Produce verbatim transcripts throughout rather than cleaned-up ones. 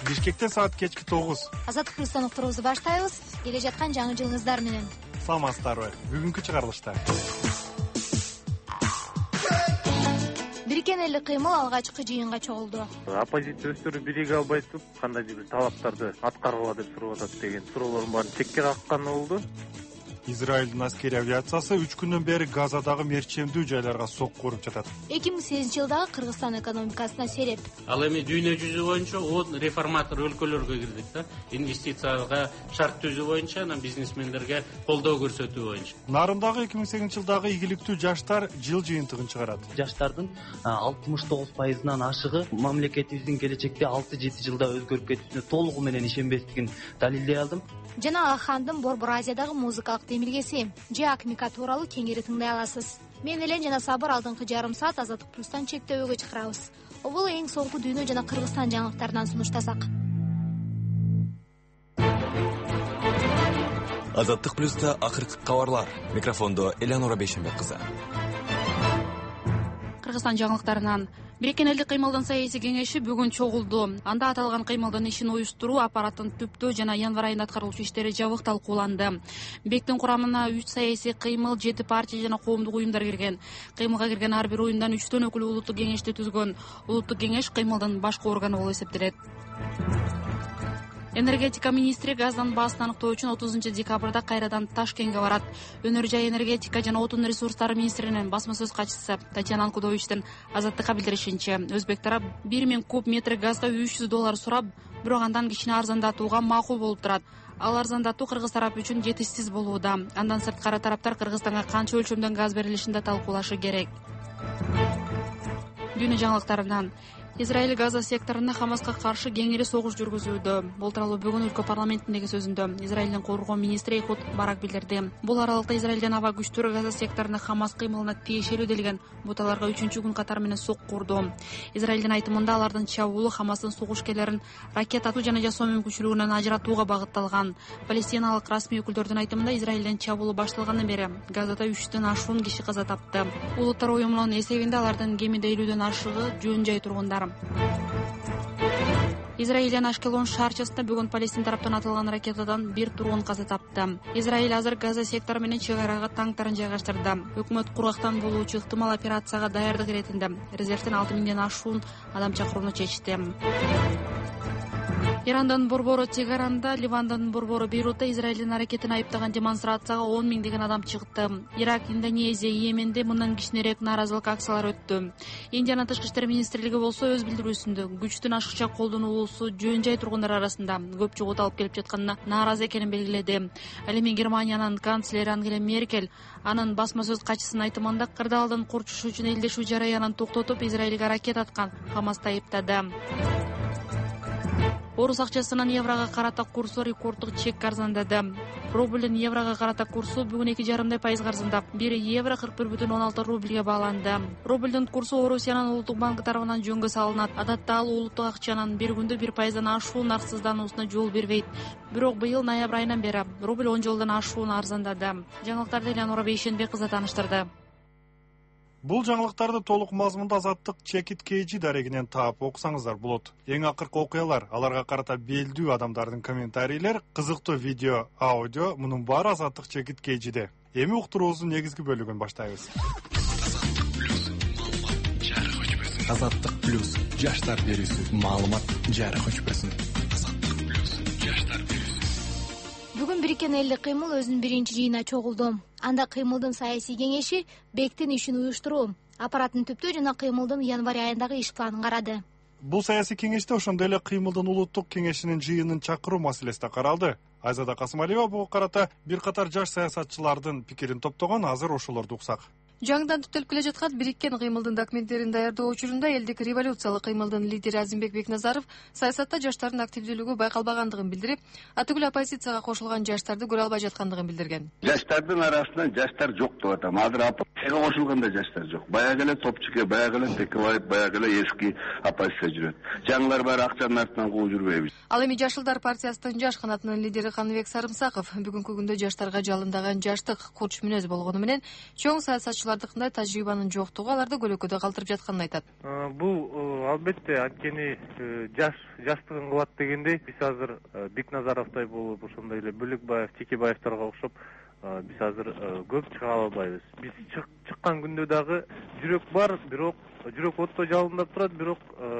Бишкекте саат кечки тогуз. Азаттык плюстан уктуруубузду баштайбыз. Келе жаткан жаңы жылыңыздар менен. Саламатсыздарбы? Бүгүнкү чыгарылышта Бириккен элдик кыймыл алгачкы жыйынга чогулду. Оппозиция өздөрү бириге албай туруп, кандайдыр бир талаптарды аткаргыла деп сурап атат деген суроолордун баарын чекке какканы болду. Израилдин аскери авиациясы үч күндөн бери Газадагы мерчемдүү жайларга сокку уруп жатат. эки миң сегизинчи жылдагы Кыргызстан экономикасына сереп. Ал эми дүйнө жүзү боюнча он реформатор өлкөлөргө кирдик да. Инвестицияга шарт түзүү боюнча, анан бизнесмендерге колдоо көрсөтүү боюнча. Нарындагы эки миң сегизинчи жылдагы игиликтүү жаштар жыл жыйынтыгын чыгарат. Жаштардын алтымыш тогуз пайызынан ашыгы мамлекетибиздин келечекте алты жети жылда өзгөрүп кетүүсүнө толугу менен ишенбестигин далилдей алдым. Жана Ахандын Борбор Азиядагы музыкалык демилгеси Жак Мика тууралуу кеңири тыңдай аласыз. Мен Элен жана Сабыр алдыңкы жарым саат Азаттык плюстан чектөөгө чыгарабыз. Бул эң соңку дүйнө жана Кыргызстан жаңылыктарынан сунуштасак. Азаттык плюста акыркы кабарлар. Микрофондо Элеонора Бейшенбек кызы. Кыргызстан жаңылыктарынан Бириккен элдик кыймылдын саясий кеңеши бүгүн чогулду. Анда аталган кыймылдын ишин уюштуруу, аппараттын түптөө жана январь айында аткарылуучу иштери жабык талкууланды. Бектин курамына үч саясий кыймыл, жети партия жана коомдук уюмдар кирген. Кыймылга кирген ар бир уюмдан үчтөн өкүл улуттук кеңешти түзгөн. Улуттук кеңеш кыймылдын башкы органы болуп эсептелет. Энергетика министри газдан баасын аныктоо үчүн отузунчу декабрда кайрадан Ташкентке барат. Өнөр жай энергетика жана отун ресурстары министринин басма сөз катчысы Татьяна Анкудовичтин Азаттыкка билдиришинче, өзбек тарап бир миң куб метр газга үч жүз доллар сурап, бирок андан кичине арзандатууга макул болуп турат. Ал арзандатуу кыргыз тарап үчүн жетишсиз болууда. Андан сырткары тараптар Кыргызстанга канча өлчөмдөн газ берилишин да талкуулашы керек. Дүйнө жаңылыктарынан Израиль Газа секторунда Хамаска каршы кеңири согуш жүргүзүүдө. Бул тууралуу бүгүн өлкө парламентиндеги сөзүндө Израилдин коргоо министри Эхуд Барак билдирди. Бул аралыкта Израилдин аба күчтөрү Газа секторунда Хамас кыймылына тиешелүү делген буталарга үчүнчү күн катары менен сокку урду. Израилдин айтымында алардын чабуулу Хамастын согушкерлерин ракета атуу жана жасоо мүмкүнчүлүгүнөн ажыратууга багытталган. Палестиналык расмий өкүлдөрдүн айтымында Израилдин чабуулу башталгандан бери Газада үчтөн ашуун киши каза тапты. Улуттар уюмунун эсебинде алардын кеминде элүүдөн ашыгы жөн жай тургундар. Израилдин Ашкелон шаарчасында бүгүн Палестин тараптан атылган ракетадан бир тургун каза тапты. Израиль азыр Газа сектору менен чек арага танктарын жайгаштырды. Өкмөт кургактан болуучу ыктымал операцияга даярдык иретинде резервден алты миңден ашуун адам чакырууну чечти. Ирандын борбору Тегаранда, Ливандын борбору Бейрутта Израилдин аракетин айыптаган демонстрацияга он миңдеген адам чыкты. Ирак, Индонезия, Йеменде мындан кичинерээк нааразылык акциялары өттү. Индиянын тышкы иштер министрлиги болсо өз билдирүүсүндө күчтүн ашыкча колдонулуусу жөн жай тургундар арасында көп жогот алып келип жатканына нааразы экенин белгиледи. Ал эми Германиянын канцлери Ангела Меркель анын басма сөз катчысынын айтымында кырдаалдын курчушу үчүн элдешүү жараянын токтотуп Израилге ракет аткан Хамасты айыптады. Орус акчасынын еврого карата курсу рекорддук чек арзандады. Рубльдин еврого карата курсу бүгүн эки жарым пайыз арзандап, бир евро кырк бир бүтүн он алты рубльге бааланды. Рубльдин курсу Орусиянын улуттук банкы тарабынан жөнгө салынат. Адатта ал улуттук акчанын бир күндө бир пайыздан ашуун нарксыздануусуна жол бербейт. Бирок быйыл ноябрь айынан бери рубль он жолдон ашуун арзандады. Жаңылыктарды Элеонора Бейшенбек кызы тааныштырды. Бул жаңылыктарды толук мазмунда Азаттык Чекит Кейжи дарегинен таап окусаңыздар болот. Эң акыркы окуялар, аларга карата белдүү адамдардын комментарийлер, кызыктуу видео, аудио, мунун баары Азаттык Чекит Кейжиде. Эми уктуруубуздун негизги бөлүгүн баштайбыз. Азаттык плюс жаштар берүүсү, маалымат жарык өчпөсүн. Бүгүн Бириккен элдик кыймыл өзүнүн биринчи жыйынына чогулду. Анда кыймылдын саясий кеңеши Бектин ишин уюштуруу, аппараттын түптөө жана кыймылдын январь айындагы иш планын карады. Бул саясий кеңеште ошондой эле кыймылдын улуттук кеңешинин жыйынын чакыруу маселеси да каралды. Айзада Касымалиева буга карата бир катар жаш саясатчылардын пикирин топтогон, азыр ошолорду уксак. Жаңыдан түтөлүп келе жаткан Бириккен кыймылдын документтерин даярдоо учурунда элдик революциялык кыймылдын лидери Азимбек Бекназаров саясатта жаштардын активдүүлүгү байкалбагандыгын билдирип, атүгүл оппозицияга кошулган жаштарды көрө албай жаткандыгын билдирген. Жаштардын арасында жаштар жок деп атам. Азыр Чайга кошулган жаштар жок. Баягы эле Топчуке, баягы эле Текебаев, баягы эле эски оппозиция жүрөт. Жаңылар баары акчанын артынан кууп жүрбөйбүз. Ал эми Жашылдар партиясынын жаш канатынын лидери Каныбек Сарымсаков бүгүнкү күндө жаштарга жалындаган жаштык, курч мүнөз болгону менен чоң саясатчылардыкындай тажрыйбанын жоктугу аларды көлөкөдө калтырып жатканын айтат. Бул албетте анткени жаш жаштыгын кылат дегендей биз азыр Бекназаровдой болуп, ошондой эле Бөлөкбаев, Текебаевдарга окшоп биз азыр көп чыга албайбыз. Биз чыккан күндө дагы жүрөк бар, бирок жүрөк отто жалындап турат, бирок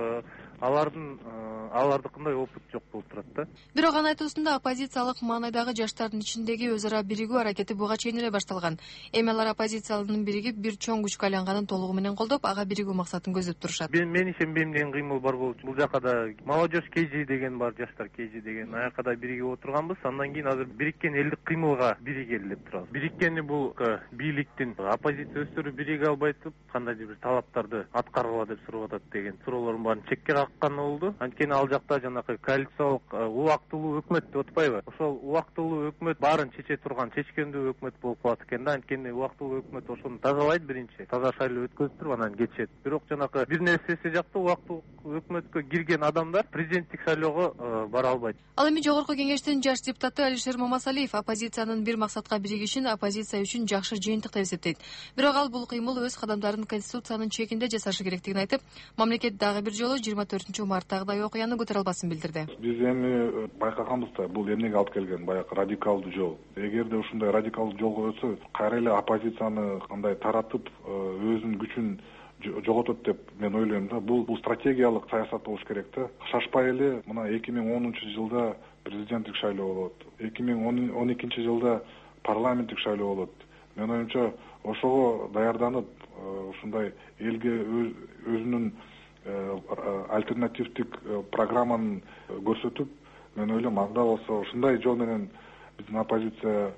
алардын алардыкындай опыт жок болуп турат да. Бирок анын айтуусунда оппозициялык маанайдагы жаштардын ичиндеги өз ара биригүү аракети буга чейин эле башталган. Эми алар оппозициянын биригип бир чоң күчкө айланганын толугу менен колдоп, ага биригүү максатын көздөп турушат. Мен мен ишенбейм деген кыймыл бар болчу. Бул жака да молодежь КЖ деген бар, жаштар КЖ деген. Аяка да биригип отурганбыз. Андан кийин азыр бириккен элдик кыймылга биригели деп турабыз. Бириккени бул бийликтин оппозиция өздөрү бириге албай туруп, кандайдыр бир талаптарды аткаргыла деп сурап атат деген суроолордун баарын чекке каккан болду. Анткени ал жакта жанакы коалициялык убактылуу өкмөт деп атпайбы? Ошол убактылуу өкмөт баарын чече турган чечкендүү өкмөт болуп калат экен да. Анткени убактылуу өкмөт ошону тазалайт биринчи. Таза шайлоо өткөзүп туруп анан кетишет. Бирок жанакы бир нерсеси жакта убактылуу өкмөткө кирген адамдар президенттик шайлоого бара албайт. Ал эми жогорку кеңештин жаш депутаты Алишер Мамасалиев оппозициянын бир максатка биригишин оппозиция үчүн жакшы жыйынтык деп эсептейт. Бирок ал бул кыймыл өз кадамдарын конституциянын чегинде жасашы керектигин айтып, мамлекет дагы бир жолу жыйырма төртүнчү марттагыдай окуяны көтөрө албасын билдирди. Биз эми байкаганбыз да, бул эмнеге алып келген баягы радикалдуу жол. Эгерде ушундай радикалдуу жолго өтсө, кайра эле оппозицияны кандай таратып, өзүнүн күчүн жоготот деп мен ойлойм да. Бул бул стратегиялык саясат болуш керек да. Шашпай эле мына эки миң онунчу жылда президенттик шайлоо болот. эки миң он экинчи жылда парламенттик шайлоо болот. Мен оюмча ошого даярданып, ушундай элге өзүнүн альтернативдик программаны көрсөтүп, мен ойлойм анда болсо ушундай жол менен биздин оппозиция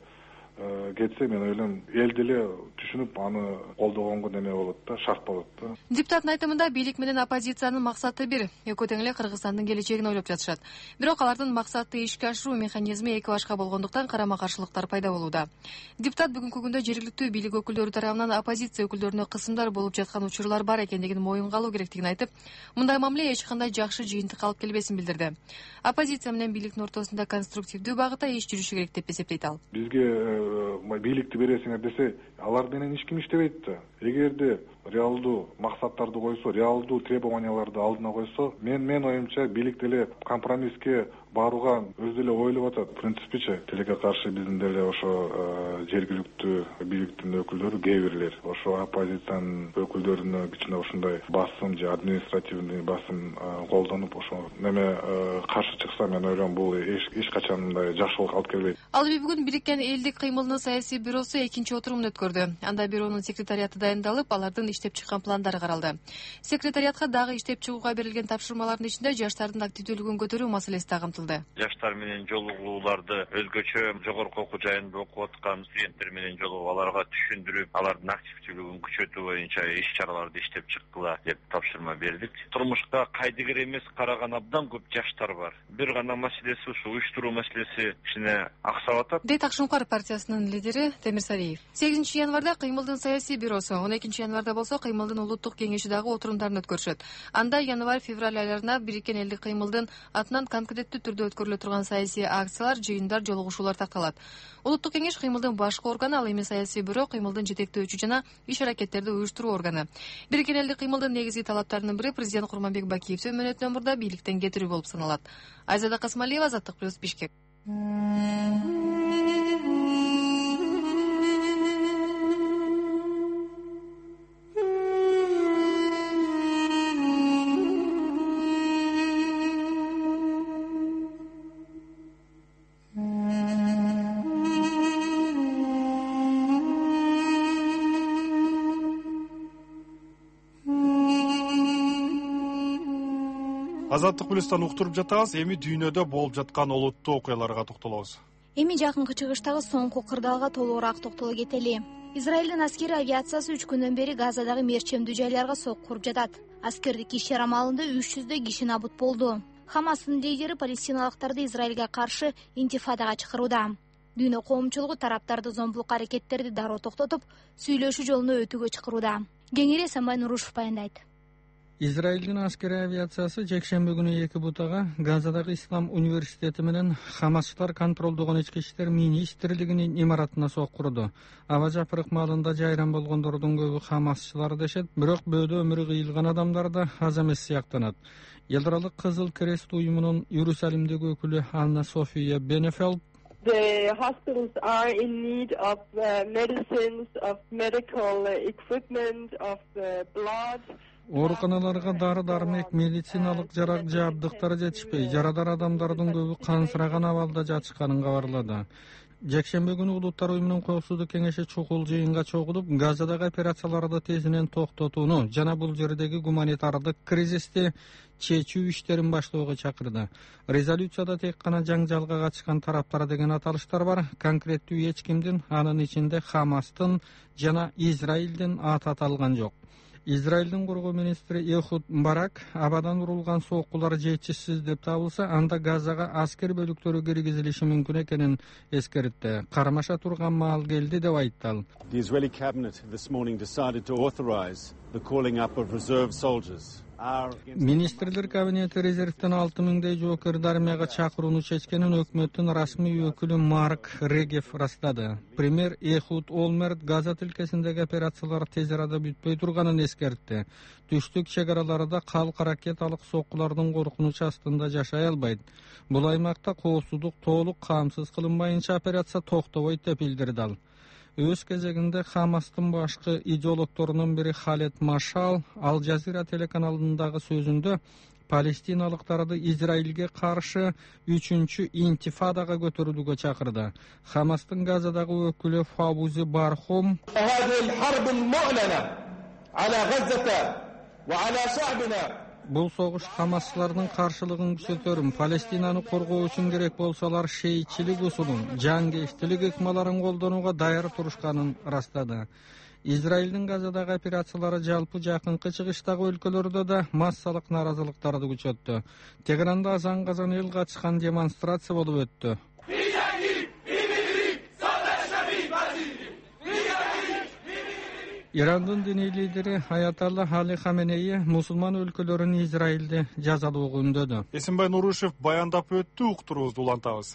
кетсе, мен ойлойм эл деле түшүнүп аны колдогонго неме болот да, шарт болот да. Депутаттын айтымында бийлик менен оппозициянын максаты бир. Экөө тең эле Кыргызстандын келечегин ойлоп жатышат. Бирок алардын максаты ишке ашыруу механизми эки башка болгондуктан карама-каршылыктар пайда болууда. Депутат бүгүнкү күндө жергиликтүү бийлик өкүлдөрү тарабынан оппозиция өкүлдөрүнө кысымдар болуп жаткан учурлар бар экендигин моюнга алуу керектигин айтып, мындай мамиле эч кандай жакшы жыйынтыкка алып келбесин билдирди. Оппозиция менен бийликтин ортосунда конструктивдүү багытта иш жүрүшү керек деп эсептейт ал. Бизге бийликти бересиңер десе, алар менен эч ким иштебейт да. Эгерде реалдуу максаттарды койсо, реалдуу требованияларды алдына койсо, мен мен оюмча бийлик деле компромисске барууга өз деле ойлоп атат. Принципиче тилекке каршы биздин деле ошо жергиликтүү бийликтин өкүлдөрү, кээ бирлер ошо оппозициянын өкүлдөрүнө кичине ушундай басым же административный басым колдонуп ошо неме каршы чыкса, мен ойлойм бул эч качан мындай жакшылык алып келбейт. Ал бүгүн бириккен элдик кыймылдын саясий бюросу экинчи отурумун өткөрдү. Анда бюронун секретариаты дайындалып, алардын иштеп чыккан пландары каралды. Секретариатка дагы иштеп чыгууга берилген тапшырмалардын ичинде жаштардын активдүүлүгүн көтөрүү маселеси да камтылды. Жаштар менен жолугууларды өзгөчө жогорку окуу жайында окуп аткан студенттер менен жолугуп, аларга түшүндүрүп, алардын активдүүлүгүн күчөтүү боюнча иш-чараларды иштеп чыккыла деп тапшырма бердик. Турмушка кайдыгер эмес караган абдан көп жаштар бар. Бир гана маселеси ушу уюштуруу маселеси кичине аксап атат. Дейт Акшумкар партиясынын лидери Темирсариев. сегизинчи январда кыймылдын саясий бюросу, он экинчи январда болсо кыймылдын улуттук кеңеши дагы отурумдарын өткөрүшөт. Анда январь-февраль айларына бириккен элдик кыймылдын атынан конкреттүү түрдө өткөрүлө турган саясий акциялар, жыйындар, жолугушуулар такталат. Улуттук кеңеш кыймылдын башкы органы, ал эми саясий бюро кыймылдын жетектөөчү жана иш-аракеттерди уюштуруу органы. Бириккен элдик кыймылдын негизги талаптарынын бири президент Курманбек Бакиевдин мөөнөтүнөн мурда бийликтен кетирүү болуп саналат. Айзада Касмалиева, Азаттык плюс, Бишкек. Азаттык плюстан уктуруп жатабыз. Эми дүйнөдө болуп жаткан олуттуу окуяларга токтолобуз. Эми жакынкы чыгыштагы соңку кырдаалга толугураак токтоло кетели. Израилдин аскери авиациясы үч күндөн бери Газадагы мерчемдүү жайларга сокку куруп жатат. Аскердик иш-чара маалында үч жүздөй киши набут болду. Хамастын лидери палестиналыктарды Израилге каршы интифадага чакырууда. Дүйнө коомчулугу тараптарды зомбулук аракеттерди дароо токтотуп, сүйлөшүү жолуна өтүүгө чакырууда. Кеңири Эсенбай Нурушев баяндайт. Израилдин аскери авиациясы жекшемби күнү эки бутага Газадагы Ислам университети менен Хамасчылар контролдогон ички иштер министрлигинин имаратына соккурду. Аба жапырык маалында жайран болгондордун көбү Хамасчылар дешет, бирок бөөдө өмүрү кыйылган адамдар да аз эмес сыяктанат. Елдералык Кызыл Крест уюмунун Иерусалимдеги өкүлү Анна София Бенефелд The hospitals are in need of uh, medicines, of medical uh, equipment, of uh, blood. Ооруканаларга дары-дармек, медициналык жарак жабдыктар жетишпей, жарадар адамдардын көбү кансыраган абалда жатышканын кабарлады. Жекшемби күнү Улуттар уюмунун Коопсуздук кеңеши чукул жыйынга чогулуп, Газадагы операцияларды тезинен токтотууну жана бул жердеги гуманитардык кризисти чечүү иштерин баштоого чакырды. Резолюцияда тек гана жаңжалга катышкан тараптар деген аталыштар бар. Конкреттүү эч кимдин, анын ичинде Хамастын жана Израилдин аты аталган жок. Израилдин коргоо министри Эхуд Барак абадан урулган соккулар жетишсиз деп табылса, анда Газага аскер бөлүктөрү киргизилиши мүмкүн экенин эскертти. Кармаша турган маал келди деп айтты ал. The Israeli cabinet this morning decided to authorize the calling up of reserve soldiers. Министрлер кабинети резервден алты миңдей жоокерди армияга чакырууну чечкенин өкмөттүн расмий өкүлү Марк Регев растады. Премьер Эхуд Олмерт Газа тилкесиндеги операциялар тез арада бүтпөй турганын эскертти. Түштүк чек араларында калка ракеталык соккулардын коркунучу астында жашай албайт. Бул аймакта коопсуздук толук камсыз кылынбайынча операция токтобойт деп билдирди ал. Өз кезегинде Хамастын башкы идеологторунун бири Халет Машал Ал Жазира телеканалындагы сөзүндө палестиналыктарды Израилге каршы үчүнчү интифадага көтөрүлүүгө чакырды. Хамастын Газадагы өкүлү Фабузи Бархум Бул согуш Хамасчылардын каршылыгын күчөтөрүм, Палестинаны коргоо үчүн керек болсалар шейитчилик усулун, жангештилик ыкмаларын колдонууга даяр турушканын растады. Израилдин Газадагы операциялары жалпы жакынкы чыгыштагы өлкөлөрдө да массалык нааразылыктарды күчөттү. Тегеранда азан-казан эл катышкан демонстрация болуп өттү. Ирандын диний лидери Аятолла Али Хаменеи мусулман өлкөлөрүн Израилди жазалоого үндөдү. Эсенбай Нурушев баяндап өттү, уктуруубузду улантабыз.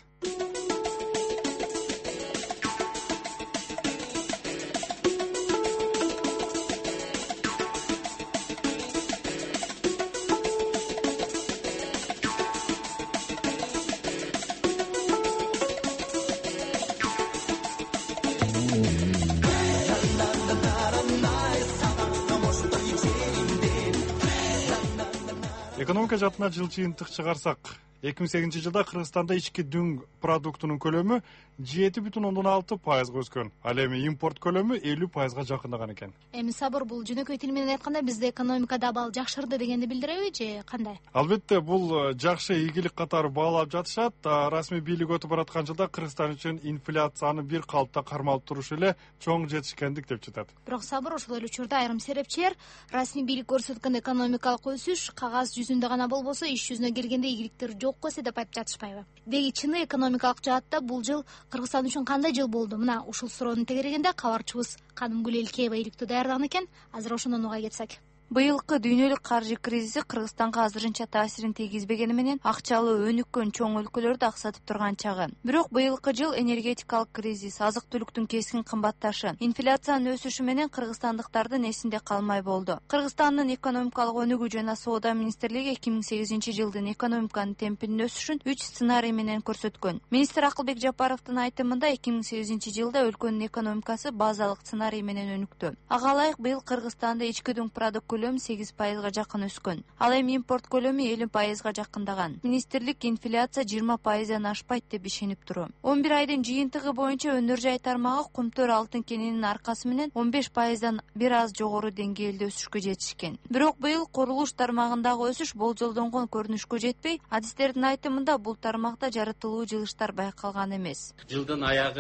Экономика жатына жыл жыйынтык чыгарсак, эки миң сегизинчи жылда Кыргызстанда ички дүң продуктунун көлөмү жети бүтүн ондон алты пайызга өскөн. Ал эми импорт көлөмү элүү пайызга жакындаган экен. Эми Сабыр, бул жөнөкөй тил менен айтканда бизде экономикада абал жакшырды дегенди билдиреби же кандай? Албетте, бул жакшы ийгилик катары баалап жатышат. Расмий бийлик өтүп бараткан жылда Кыргызстан үчүн инфляцияны бир калыпта кармалып туруш эле чоң жетишкендик деп жатат. Бирок Сабыр, ошол эле учурда айрым серепчилер расмий бийлик көрсөткөн экономикалык өсүш кагаз жүзүндө гана болбосо, иш жүзүнө келгенде ийгиликтер жок эсе деп айтып жатышпайбы? Деги чыны экономикалык жаатта бул жыл Кыргызстан үчүн кандай жыл болду? Мына ушул суроону тегерегенде кабарчыбыз Кадымгүл Элкеева иликтүү даярдаган экен. Азыр ошондон уга кетсек. Быйылкы дүйнөлүк каржы кризиси Кыргызстанга азырынча таасирин тийгизбегени менен акчалуу өнүккөн чоң өлкөлөрдү аксатып турган чагы. Бирок быйылкы жыл энергетикалык кризис, азык-түлүктүн кескин кымбатташы, инфляциянын өсүшү менен кыргызстандыктардын эсинде калмай болду. Кыргызстандын экономикалык өнүгүү жана соода министрлиги эки миң сегизинчи жылдын экономиканын темпинин өсүшүн үч сценарий менен көрсөткөн. Министр Акылбек Жапаровдун айтымында эки миң сегизинчи жылда өлкөнүн экономикасы базалык сценарий менен өнүктү. Ага ылайык быйыл Кыргызстанда ички дүң продукт көлөмү сегиз пайызга жакын өскөн. Ал эми импорт көлөмү элүү пайызга жакындаган. Министрлик инфляция жыйырма пайыздан ашпайт деп ишенип туру. он бир айдын жыйынтыгы боюнча өнөр жай тармагы кумтөр алтын кенинин аркасы менен он беш пайыздан бир аз жогору деңгээлде өсүшкө жетишкен. Бирок быйыл курулуш тармагындагы өсүш болжолдонгон көрүнүшкө жетпей, адистердин айтымында бул тармакта жаратылуу жылыштар байкалган эмес. Жылдын аягы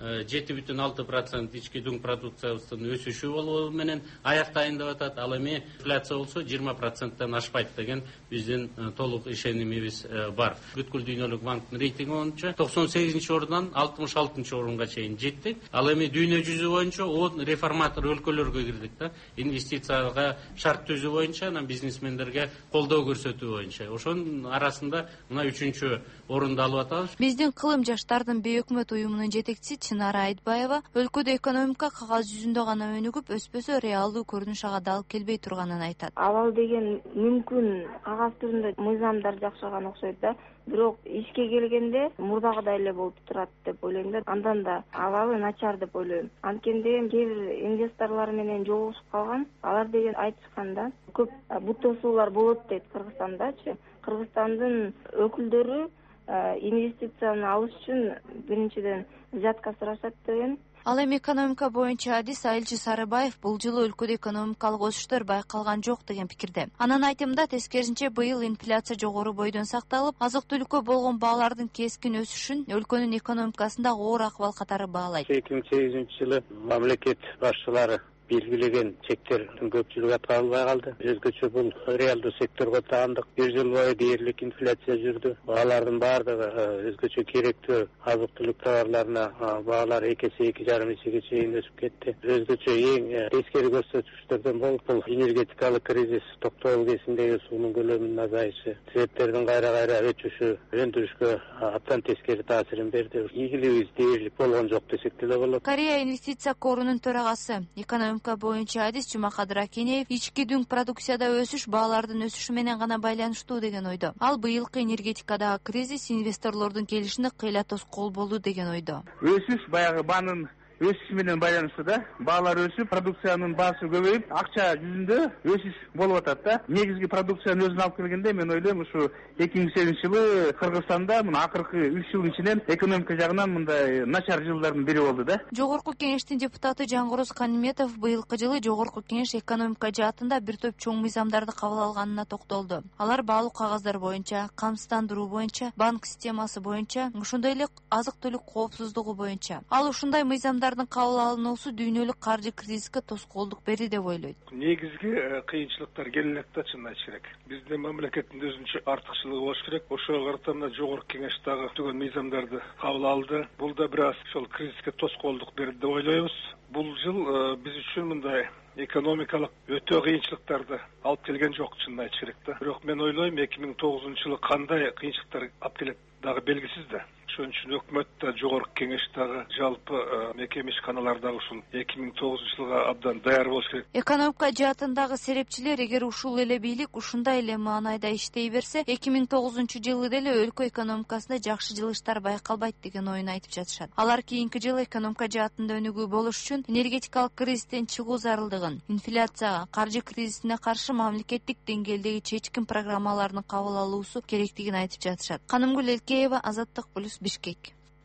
жети бүтүн алты процент ички дүң продукциясынын өсүшү болуу менен аяктайын деп атат. Ал эми инфляция болсо жыйырма проценттен ашпайт деген биздин толук ишенимибиз бар. Бүткүл дүйнөлүк банктын рейтинги боюнча токсон сегизинчи орундан алтымыш алтынчы орунга чейин жеттик. Ал эми дүйнө жүзү боюнча он реформатор өлкөлөргө кирдик да. Инвестицияга шарт түзүү боюнча, анан бизнесмендерге колдоо көрсөтүү боюнча. Ошонун арасында мына үчүнчү орунду алып атабыз. Биздин кылым жаштардын бейөкмөт уюмунун жетекчиси Чынара Айтбаева өлкөдө экономика кагаз жүзүндө гана өнүгүп, өспөсө реалдуу көрүнүш ага дал келбей турганын айтат. Абал деген мүмкүн кагаз түрүндө мыйзамдар жакшырган окшойт да. Бирок ишке келгенде мурдагыдай эле болуп турат деп ойлойм да. Андан да абалы начар деп ойлойм. Анткенде кээ бир инвесторлор менен жолугушуп калган. Алар деген айтышканда көп бут тосуулар болот дейт Кыргызстандачы. Кыргызстандын өкүлдөрү инвестицияны алыш үчүн биринчиден взятка сурашат деген. Ал эми экономика боюнча адис Айылчы Сарыбаев бул жылы өлкөдө экономикалык өсүштөр байкалган жок деген пикирде. Анын айтымында тескерисинче быйыл инфляция жогору бойдон сакталып, азык-түлүккө болгон баалардын кескин өсүшүн өлкөнүн экономикасында оор акыбал катары баалайт. эки миң сегизинчи жылы мамлекет башчылары белгилеген чектердин көпчүлүгү аткарылбай калды. Өзгөчө бул реалдуу секторго таандык. Бир жыл бою дээрлик инфляция жүрдү. Баалардын баардыгы өзгөчө керектүү азык-түлүк товарларына баалар эки эсе, эки жарым эсеге чейин өсүп кетти. Өзгөчө эң тескери көрсөткүчтөрдөн бул бул энергетикалык кризис, токтогул кезиндеги суунун көлөмүнүн азайышы, себептердин кайра-кайра өчүшү өндүрүшкө абдан тескери таасирин берди. Ийгилигибиз дээрлик болгон жок десек деле болот. Корея инвестиция корунун төрагасы экономика боюнча адис Жумакадыр Акенеев ички дүң продукцияда өсүш баалардын өсүшү менен гана байланыштуу деген ойдо. Ал быйылкы энергетикадагы кризис инвесторлордун келишине кыйла тоскоол болду деген ойдо. Өсүш баягы банын өсүшү менен байланыштуу да. Баалар өсүп, продукциянын баасы көбөйүп, акча жүзүндө өсүш болуп атат да. Негизги продукциянын өзүн алып келгенде мен ойлойм, ушу эки миң сегизинчи жылы Кыргызстанда мына акыркы үч жыл ичинен экономика жагынан мындай начар жылдардын бири болду да. Жогорку кеңештин депутаты Жангороз Каниметов быйылкы жылы Жогорку кеңеш экономика жаатында бир топ чоң мыйзамдарды кабыл алганына токтолду. Алар баалуу кагаздар боюнча, камсыздандыруу боюнча, банк системасы боюнча, ошондой эле азык-түлүк коопсуздугу боюнча. Ал ушундай мыйзамдардын кабыл алынуусу дүйнөлүк каржы кризиске тоскоолдук берди деп ойлойт. Негизги кыйынчылыктар келе элек чынын айтыш керек. Биздин мамлекеттин өзүнчө артыкчылыгы болуш керек. Ошого карата мына жогорку кеңеш дагы түгөн мыйзамдарды кабыл алды. Бул да бир аз ошол кризиске тоскоолдук берди деп ойлойбуз. Бул жыл биз үчүн мындай экономикалык өтө кыйынчылыктарды алып келген жок чынын айтыш керек да. Бирок мен ойлойм эки миң тогузунчу жылы кандай кыйынчылыктар алып келет дагы белгисиз да. Ошон үчүн өкмөт да, жогорку кеңеш дагы, жалпы мекеме ишканалар дагы ушул эки миң тогузунчу жылга абдан даяр болуш керек. Экономика жаатындагы серепчилер эгер ушул эле бийлик ушундай эле маанайда иштей берсе, эки миң тогузунчу жылы деле өлкө экономикасында жакшы жылыштар байкалбайт деген оюн айтып жатышат. Алар кийинки жылы экономика жаатында өнүгүү болуш үчүн энергетикалык кризистен чыгуу зарылдыгын, инфляцияга, каржы кризисине каршы мамлекеттик деңгээлдеги чечкин программаларын кабыл алуусу керектигин айтып жатышат. Канымгүл Элкеева, Азаттык плюс Бишкек.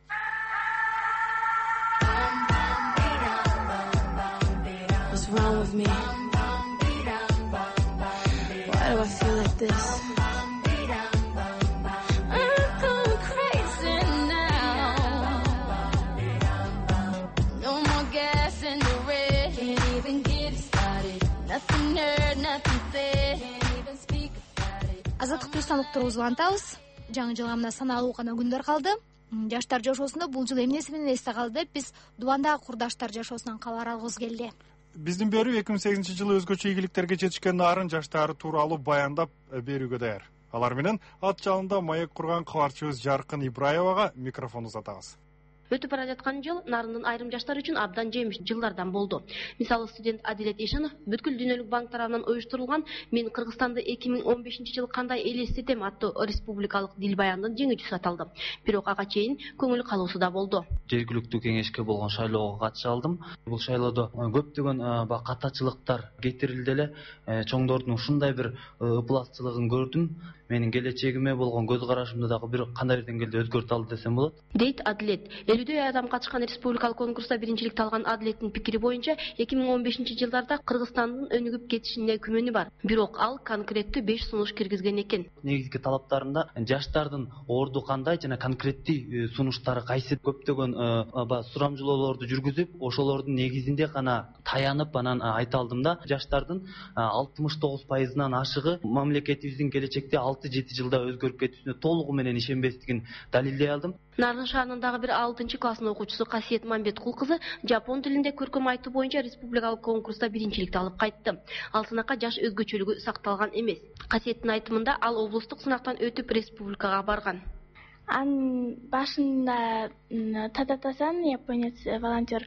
What's wrong with me? Why do I feel like this? I'm going crazy now. No more gas in the red. Can't even get started. Nothing heard, nothing said. Can't even speak about it. Азаттык плюстан уктурубузду улантабыз. Жаңы жылга мына саналуу гана күндөр калды. Жаштар жашоосунда бул жыл эмнеси менен эсте калды деп биз Дубандагы курдаштар жашоосунан кабар алгыбыз келди. Биздин берүү эки миң сегизинчи жылы өзгөчө ийгиликтерге жетишкен нарын жаштары тууралуу баяндап берүүгө даяр. Алар менен ат жалында маек курган кабарчыбыз Жаркын Ибраевага микрофон узатабыз. Өтүп бара жаткан жыл нарындын айрым жаштар үчүн абдан жемиш жылдардан болду. Мисалы студент Адилет Ишанов бүткүл дүйнөлүк банк тарабынан уюштурулган "Мен Кыргызстанды эки миң он бешинчи жылы кандай элестетем" аттуу республикалык дил баяндын жеңүүчүсү аталды. Бирок ага чейин көңүл калуусу да болду. Жергиликтүү кеңешке болгон шайлоого катыша алдым. Бул шайлоодо көптөгөн катачылыктар кетирилди эле. Чоңдордун ушундай бир ыпластчылыгын көрдүм. Менин келечегиме болгон көз карашымды дагы бир кандай деңгээлде өзгөртө алды десем болот. Дейт Адилет. элүүдөй адам катышкан республикалык конкурста биринчиликти алган Адилеттин пикири боюнча эки миң он бешинчи жылдарда Кыргызстандын өнүгүп кетишине күмөнү бар. Бирок ал конкреттүү беш сунуш киргизген экен. Негизги талаптарында жаштардын орду кандай жана конкреттүү сунуштары кайсы көптөгөн сурамжылоолорду жүргүзүп, ошолордун негизинде гана таянып анан айта алдым да, жаштардын алтымыш тогуз пайызынан ашыгы мамлекетибиздин келечекте алты жети жылда өзгөрүп кетүүсүнө толугу менен ишенбестигин далилдей алдым. Нарын шаарындагы бир алтынчы класстын окуучусу Касиет Мамбеткул кызы жапон тилинде көркөм айтуу боюнча республикалык конкурста биринчиликти алып кайтты. Ал сынакка жаш өзгөчөлүгү сакталган эмес. Касиеттин айтымында ал облустук сынактан өтүп республикага барган. Анын башында Тадатасан, японец волонтер,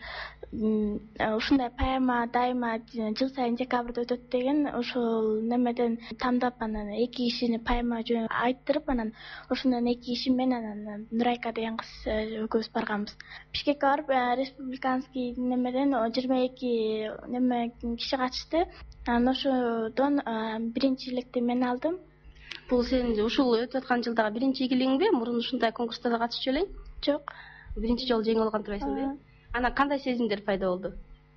ушундай поэма дайыма жыл сайын декабрда өтөт деген, ошол немеден тандап анан эки кишини поэма жөнүндө айттырып, анан ошондон эки киши мен анан Нурайка деген кыз экөөбүз барганбыз. Бишкекке барып республиканский немеден жыйырма эки неме киши катышты. Анан ошодон биринчиликти мен алдым. Бул сен ушул өтүп аткан жылдагы биринчи игилигиңби? Мурун ушундай конкурстарга катышчу элең? Жок. Биринчи жолу жеңип алган турбайсыңбы? Анан кандай сезимдер пайда болду?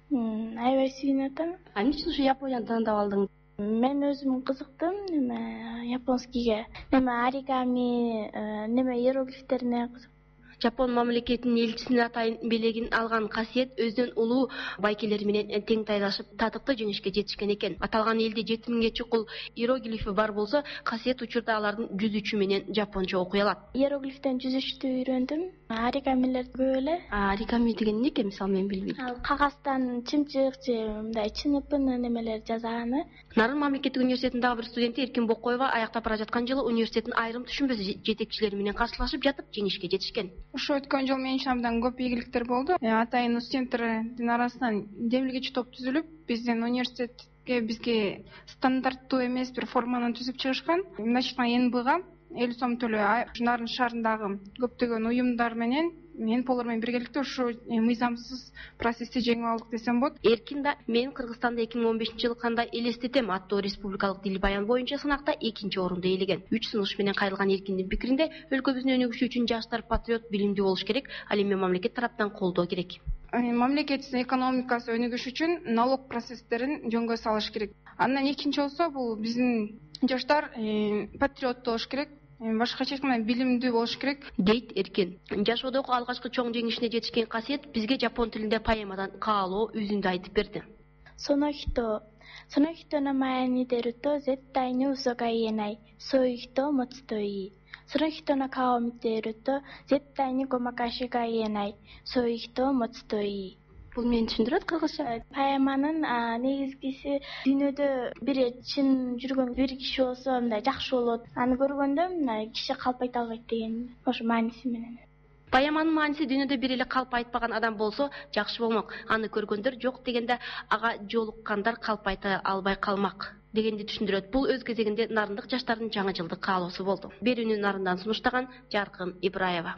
Аябай сүйүнүп атам. А эмне үчүн ушу Японияны тандап алдың? Мен өзүм кызыктым неме японскийге. Неме оригами, неме иероглифтерине кызык. Жапон мамлекетинин элчисинин атайын белегин алган Касиет өздөн улуу байкелери менен тең тайлашып татыктуу жеңишке жетишкен экен. Аталган элде жети миңге чукул иероглифи бар болсо, Касиет учурда алардын жүз үчү менен жапонча окуй алат. Иероглифтен жүзүштү үйрөндүм. Оригамилер көп эле. Оригами деген эмне экен, мисалы мен билбейм. Ал кагаздан чымчык же мындай чыныпын немелер жазганы. Нарын мамлекеттик университетинин дагы бир студенти Эркин Бокоева аяктап бара жаткан жылы университеттин айрым түшүнбөс жетекчилери менен каршылашып жатып жеңишке жетишкен. Ошо өткөн жыл менин ишине абдан көп ийгиликтер болду. Атайын студенттердин арасынан демилгечи топ түзүлүп, биздин университетке бизге стандарттуу эмес бир форманы түзүп чыгышкан. Мындай эн бга элүү сом төлөп Нарын шаарындагы көптөгөн уюмдар менен мен полор менен биргеликте ушу мыйзамсыз процессти жеңип алдык десем болот. Эркин да мен Кыргызстанда эки миң он бешинчи жылы кандай элестетем аттуу республикалык дил баян боюнча сынакта экинчи орунду ээлеген. Үч сунуш менен кайрылган Эркиндин пикиринде өлкөбүздүн өнүгүшү үчүн жаштар патриот, билимдүү болуш керек, ал эми мамлекет тараптан колдоо керек. Мамлекеттин экономикасы өнүгүш үчүн налог процесстерин жөнгө салыш керек. Андан экинчи болсо, бул биздин жаштар патриот болуш керек. Башкача айтканда билимдүү болуш керек, дейт Эркин. Жашоодогу алгачкы чоң жеңишине жетишкен Касиет бизге жапон тилинде поэмадан каалоо үзүндү айтып берди. Сонохито, сонохито no mae ni deru to zettai ni uso ga ienai, sou hito o motsu to ii. Сонохито no kao o miteru to zettai ni gomakashi ga ienai, sou hito o motsu to ii. Бул мени түшүндүрөт кыргызча. Поэманын негизгиси дүйнөдө бир чын жүргөн бир киши болсо мындай жакшы болот. Аны көргөндө мына киши калп айта албайт деген ошо мааниси менен. Поэманын мааниси дүйнөдө бир эле калп айтпаган адам болсо жакшы болмок. Аны көргөндөр жок дегенде ага жолуккандар калп айта албай калмак дегенди түшүндүрөт. Бул өз кезегинде нарындык жаштардын жаңы жылдык каалоосу болду. Берүүнү Нарындан сунуштаган Жаркын Ибраева.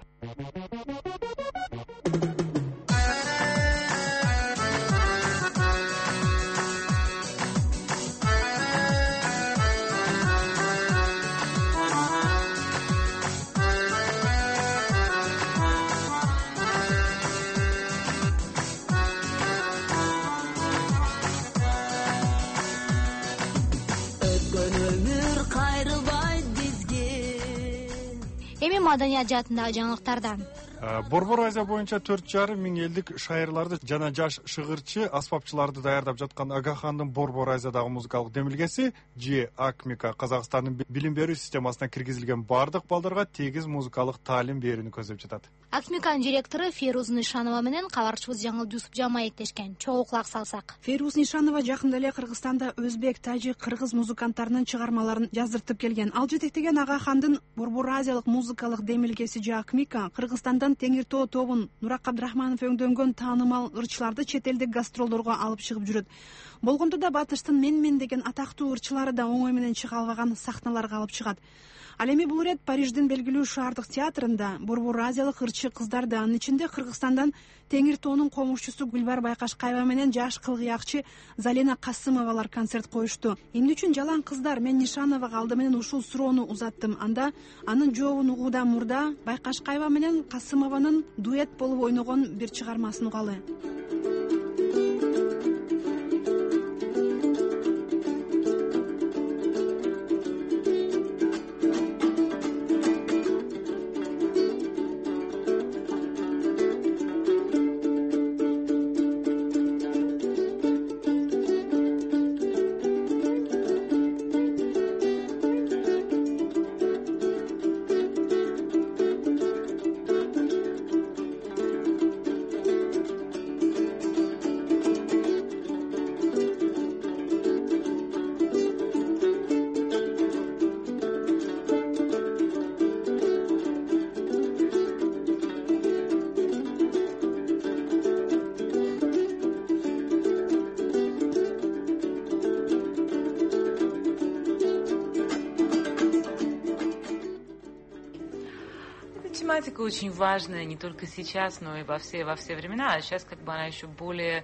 Эми маданият жаатындагы жаңылыктардан. Борбор Азия боюнча төрт жарым миң элдик шайырларды жана жаш шыгырчы, аспапчыларды даярдап жаткан Агахандын Борбор Азиядагы музыкалык демилгеси Джи Акмика Казакстандын билим берүү системасына киргизилген бардык балдарга тегиз музыкалык таалим берүүнү көздөп жатат. Акмиканын директору Феруз Нишанова менен кабарчыбыз Жаңыл Дюсуп жамаектешкен. Чогуу кулак салсак. Феруз Нишанова жакында эле Кыргызстанда өзбек, тажик, кыргыз музыканттарынын чыгармаларын жаздыртып келген. Ал жетектеген Агахандын Борбор Азиялык музыкалык демилгеси Джи Акмика Кыргызстандан Теңир Тоо тобун Нурак Абдрахманов өңдөнгөн таанымал ырчыларды чет элдик гастролдорго алып чыгып жүрөт. Болгондо да батыштын мен мен деген атактуу ырчылары да оңой менен чыга албаган сахналарга алып чыгат. Ал эми бул ирет Париждин белгилүү шаардык театрында Борбор Азиялык ырчы кыздарды, анын ичинде Кыргызстандан Теңир тоонун комушчусу Гүлбар Байкашкаева менен жаш кылгыякчы Залина Касымовалар концерт коюшту. Эмне үчүн жалаң кыздар? Мен Нишановага алды менен ушул суроону узаттым. Анда анын жообун угуудан мурда Байкашкаева менен Касымованын дуэт болуп ойногон бир чыгармасын угалы. Тематика очень важная не только сейчас, но и во все, во все времена. А сейчас как бы она еще более...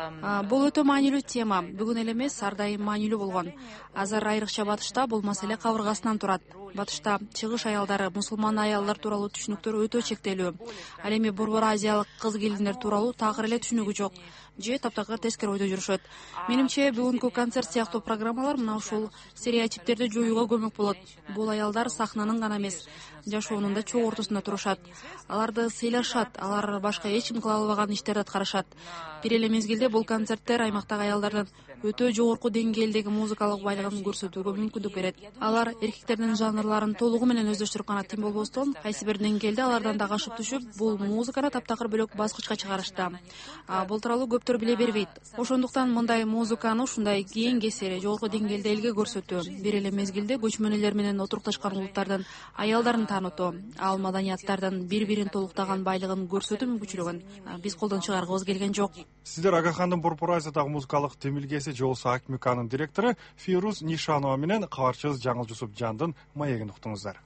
Бул өтө маанилүү тема. Бүгүн эле эмес, ар дайым маанилүү болгон. Азыр айрыкча батышта бул маселе кабыргасынан турат. Батышта чыгыш аялдары, мусулман аялдар тууралуу түшүнүктөр өтө чектелүү. Ал эми Борбор Азиялык кыз келиндер тууралуу такыр эле түшүнүгү жок. Же таптакыр тескери ойдо жүрүшөт. Менимче бүгүнкү концерт сыяктуу программалар мына ушул стереотиптерди жоюуга көмөк болот. Бул аялдар сахнанын гана эмес, жашоонун да чоң ортосунда турушат. Аларды сыйлашат, алар башка эч ким кыла албаган иштерди аткарышат. Бир эле мезгилде бул концерттер аймактагы аялдардын өтө жогорку деңгээлдеги музыкалык байлыгын көрсөтүүгө мүмкүндүк берет. Алар эркектердин жанрларын толугу менен өздөштүрүп гана тим болбостон, кайсы бир деңгээлде алардан да ашып түшүп, бул музыканы таптакыр бөлөк баскычка чыгарышты. Бул тууралуу көптөр биле бербейт. Ошондуктан мындай музыканы ушундай кийин кесери жогорку деңгээлде элге көрсөтүү, бир эле мезгилде көчмөнөлөр менен отурукташкан улуттардын аялдарын таанытуу, ал маданияттардын бири-бирин толуктаган байлыгын көрсөтүү мүмкүнчүлүгүн биз колдон чыгаргыбыз келген жок. Сиздер Агахандын Борбор Азиядагы музыкалык демилгеси Жолсу Акмиканын директору Фируз Нишанова менен кабарчыбыз Жаңыл Жусупжандын маегин уктуңуздар.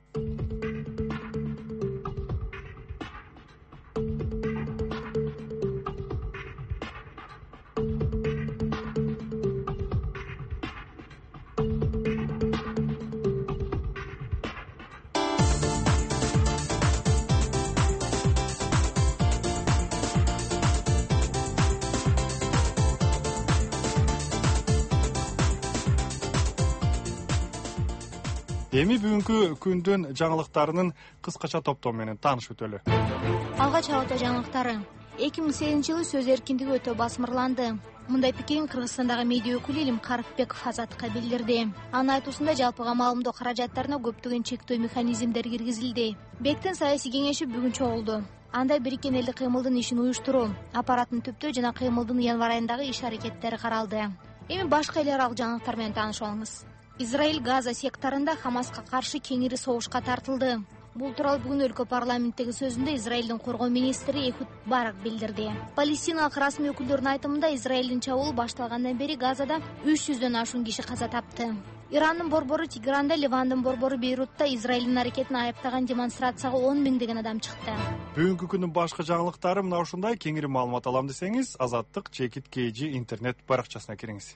Эми бүгүнкү күндүн жаңылыктарынын кыскача топтому менен таанышып өтөлү. Алгач ауто жаңылыктары. эки миң сегизинчи жылы сөз эркиндиги өтө басмырланды. Мындай пикирин Кыргызстандагы медиа өкүлү Илим Карыпбеков Азатка билдирди. Анын айтуусунда жалпыга маалымдоо каражаттарына көптөгөн чектөө механизмдер киргизилди. Бектин саясий кеңеши бүгүн чогулду. Анда Бириккен элдик кыймылдын ишин уюштуруу, аппараттын түптөө жана кыймылдын январь айындагы иш аракеттери каралды. Эми башка эл аралык жаңылыктар менен таанышып алыңыз. Израиль Газа секторунда Хамаска каршы кеңири согушка тартылды. Бул тууралуу бүгүн өлкө парламенттеги сөзүндө Израилдин коргоо министри Эхуд Барак билдирди. Палестиналык расмий өкүлдөрдүн айтымында Израилдин чабуул башталгандан бери Газада үч жүздөн ашуун киши каза тапты. Ирандын борбору Тегранда, Ливандын борбору Бейрутта Израилдин аракетин айыптаган демонстрацияга он миңдеген адам чыкты. Бүгүнкү күндүн башка жаңылыктары мына ушундай. Кеңири маалымат алам десеңиз, Азаттык Чекит Кейжи интернет баракчасына кириңиз.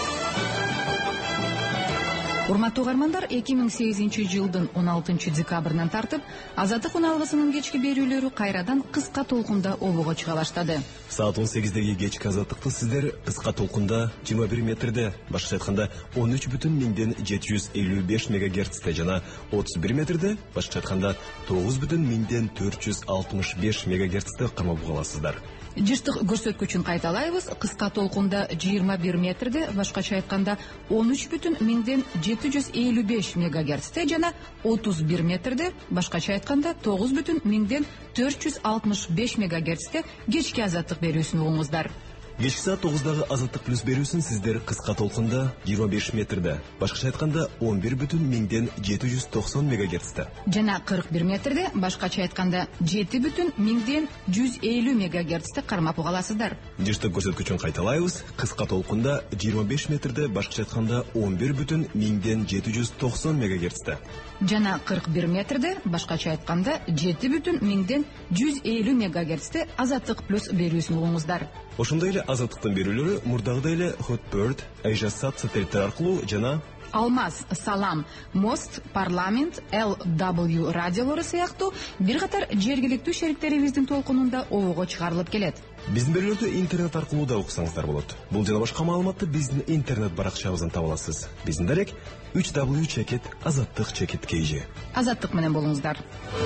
Урматтуу угармандар, эки миң сегизинчи жылдын он алтынчы декабрынан тартып, Азаттык уналгысынын кечки берүүлөрү кайрадан кыска толкунда обого чыга баштады. Саат он сегиздеги кечки Азаттыкты сиздер кыска толкунда жыйырма бир метрде, башкача айтканда он үч бүтүн миңден жети жүз элүү беш мегагерцте жана отуз бир метрде, башкача айтканда тогуз бүтүн миңден төрт жүз алтымыш беш мегагерцте кармап уга аласыздар. Жыштык көрсөткүчүн кайталайбыз. Кыска толкунда жыйырма бир метрде, башкача айтканда он үч бүтүн миңден жети жүз элүү беш мегагерцте жана отуз бир метрде, башкача айтканда тогуз бүтүн миңден төрт жүз алтымыш беш мегагерцте кечки Азаттык берүүсүн угуңуздар. Кечки саат тогуздагы Азаттык плюс берүүсүн сиздер кыска толкунда жыйырма беш метрде, башкача айтканда он бир бүтүн миңден жети жүз токсон мегагерцте жана кырк бир метрде, башкача айтканда жети бүтүн миңден жүз элүү мегагерцте кармап уга аласыздар. Жыштык көрсөткүчүн кайталайбыз. Кыска толкунда жыйырма беш метрде, башкача айтканда он бир бүтүн миңден жети жүз токсон мегагерцте. Жана кырк бир метрде, башкача айтканда жети бүтүн миңден жүз элүү мегагерцте Азаттык плюс берүүсүн угуңуздар. Ошондой эле Азаттыктын берүүлөрү мурдагыдай эле Hotbird, Айжасат сателиттер аркылуу жана Алмаз, Салам, Мост, Парламент, эл дабл ю радиолору сыяктуу бир катар жергиликтүү шериктерибиздин толкунунда обого чыгарылып келет. Биздин берүүлөрдү интернет аркылуу да уксаңыздар болот. Бул жана башка маалыматты биздин интернет баракчабыздан таба аласыз. Биздин дарек үч дабл ю чекит азаттык чекит кей жи. Азаттык менен болуңуздар.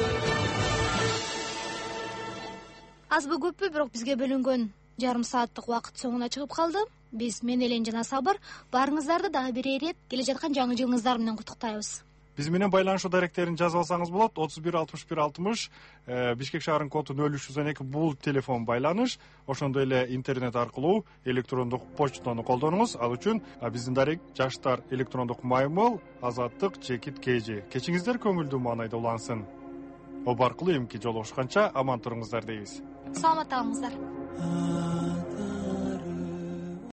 Азбы көппү, бирок бизге бөлүнгөн жарым сааттык убакыт соңуна чыгып калды. Биз мен Элен жана Сабыр баарыңыздарды дагы бир ирет келе жаткан жаңы жылыңыздар менен куттуктайбыз. Биз менен байланышуу даректерин жазып алсаңыз болот. отуз бир алтымыш бир алтымыш Бишкек шаарынын коду нөл үч жүз он эки бул телефон байланыш. Ошондой эле интернет аркылуу электрондук почтаны колдонуңуз. Ал үчүн биздин дарек жаштар электрондук маймыл азаттык чекит кей жи. Кечиңиздер көңүлдүү маанайда улансын. Оба аркылуу эмки жолугушканча аман туруңуздар дейбиз. Саламат калыңыздар.